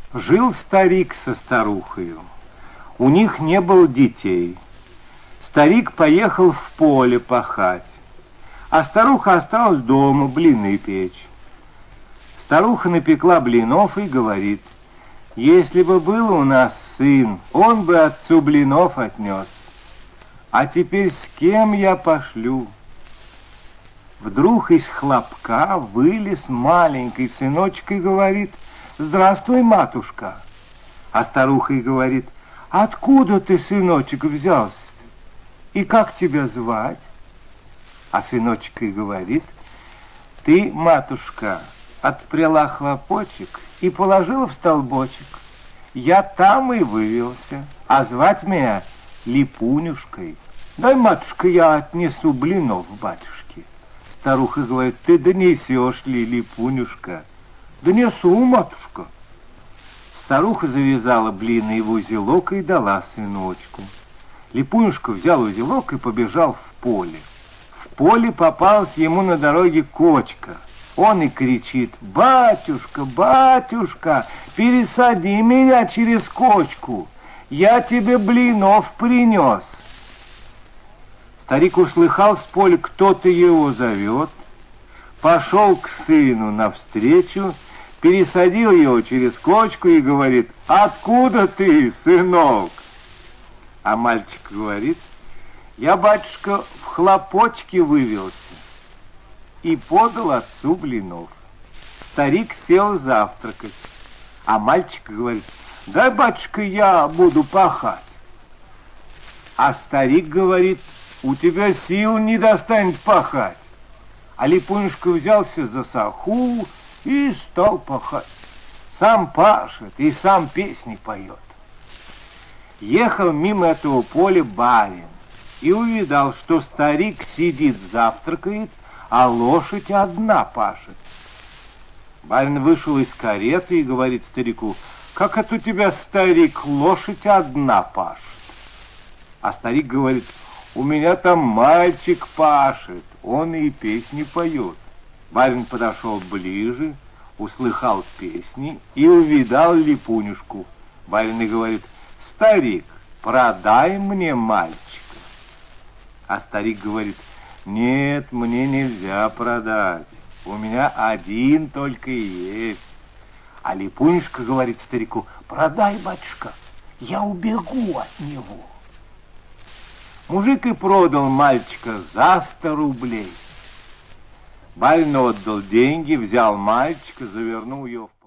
Жил старик со старухою. У них не было детей. Старик поехал в поле пахать, а старуха осталась дома блины печь. Старуха напекла блинов и говорит: если бы был у нас сын, он бы отцу блинов отнес. А теперь с кем я пошлю? Вдруг из хлопка вылез маленький сыночек и говорит: здравствуй, матушка. А старуха и говорит: откуда ты, сыночек, взялся? И как тебя звать? А сыночек и говорит: ты, матушка, отпряла хлопочек и положила в столбочек. Я там и вывелся, а звать меня Липунюшкой. Дай, матушка, я отнесу блинов батюшке. Старуха говорит: ты донесешь ли, Липунюшка? Донесу, матушка. Старуха завязала блины в узелок и дала сыночку. Липунюшка взял узелок и побежал в поле. В поле попалась ему на дороге кочка. Он и кричит: батюшка, батюшка, пересади меня через кочку, я тебе блинов принес. Старик услыхал с поля, кто-то его зовет, пошел к сыну навстречу, пересадил его через кочку и говорит: откуда ты, сынок? А мальчик говорит: я, батюшка, в хлопочке вывелся и подал отцу блинов. Старик сел завтракать, а мальчик говорит: дай, батюшка, я буду пахать. А старик говорит: у тебя сил не достанет пахать. А Липунюшка взялся за саху и стал пахать. Сам пашет и сам песни поет. Ехал мимо этого поля барин и увидал, что старик сидит, завтракает, а лошадь одна пашет. Барин вышел из кареты и говорит старику: как это у тебя, старик, лошадь одна пашет? А старик говорит: у меня там мальчик пашет, он и песни поет. Барин подошел ближе, услыхал песни и увидал Липунюшку. Барин и говорит: старик, продай мне мальчика. А старик говорит: нет, мне нельзя продать, у меня один только и есть. А Липунюшка говорит старику: продай, батюшка, я убегу от него. Мужик и продал мальчика за 100 рублей. Барин отдал деньги, взял мальчика, завернул его в